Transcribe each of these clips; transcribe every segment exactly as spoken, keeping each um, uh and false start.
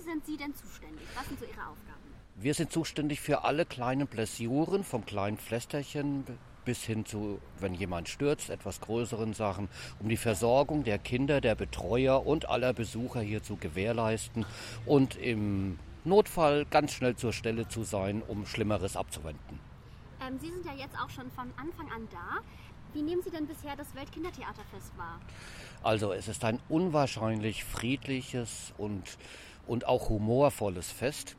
sind Sie denn zuständig? Was sind so Ihre Aufgaben? Wir sind zuständig für alle kleinen Blessuren, vom kleinen Pflästerchen bis hin zu, wenn jemand stürzt, etwas größeren Sachen, um die Versorgung der Kinder, der Betreuer und aller Besucher hier zu gewährleisten und im Notfall ganz schnell zur Stelle zu sein, um Schlimmeres abzuwenden. Ähm, Sie sind ja jetzt auch schon von Anfang an da. Wie nehmen Sie denn bisher das Weltkindertheaterfest wahr? Also es ist ein unwahrscheinlich friedliches und, und auch humorvolles Fest.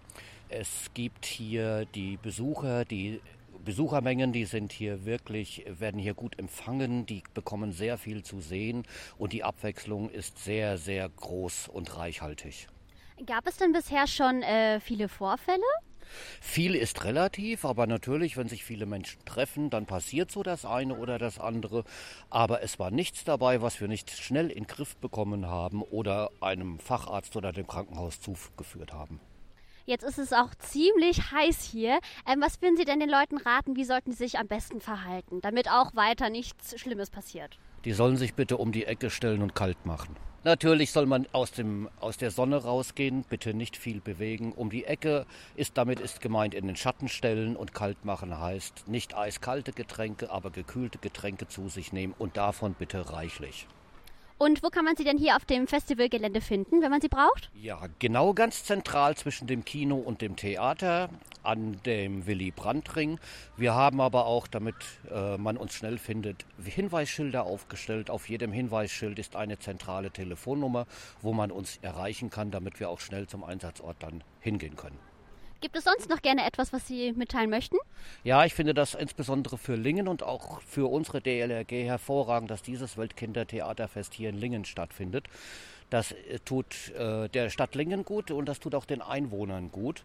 Es gibt hier die Besucher, die Besuchermengen, die sind hier wirklich, werden hier gut empfangen, die bekommen sehr viel zu sehen und die Abwechslung ist sehr, sehr groß und reichhaltig. Gab es denn bisher schon äh, viele Vorfälle? Viel ist relativ, aber natürlich, wenn sich viele Menschen treffen, dann passiert so das eine oder das andere. Aber es war nichts dabei, was wir nicht schnell in den Griff bekommen haben oder einem Facharzt oder dem Krankenhaus zugeführt haben. Jetzt ist es auch ziemlich heiß hier. Ähm, was würden Sie denn den Leuten raten, wie sollten sie sich am besten verhalten, damit auch weiter nichts Schlimmes passiert? Die sollen sich bitte um die Ecke stellen und kalt machen. Natürlich soll man aus, dem, aus der Sonne rausgehen, bitte nicht viel bewegen. Um die Ecke ist damit ist gemeint in den Schatten stellen und kalt machen heißt nicht eiskalte Getränke, aber gekühlte Getränke zu sich nehmen und davon bitte reichlich. Und wo kann man sie denn hier auf dem Festivalgelände finden, wenn man sie braucht? Ja, genau ganz zentral zwischen dem Kino und dem Theater an dem Willy-Brandt-Ring. Wir haben aber auch, damit äh, man uns schnell findet, Hinweisschilder aufgestellt. Auf jedem Hinweisschild ist eine zentrale Telefonnummer, wo man uns erreichen kann, damit wir auch schnell zum Einsatzort dann hingehen können. Gibt es sonst noch gerne etwas, was Sie mitteilen möchten? Ja, ich finde das insbesondere für Lingen und auch für unsere D L R G hervorragend, dass dieses Weltkindertheaterfest hier in Lingen stattfindet. Das tut äh, der Stadt Lingen gut und das tut auch den Einwohnern gut.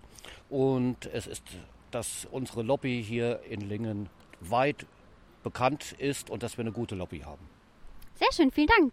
Und es ist, dass unsere Lobby hier in Lingen weit bekannt ist und dass wir eine gute Lobby haben. Sehr schön, vielen Dank.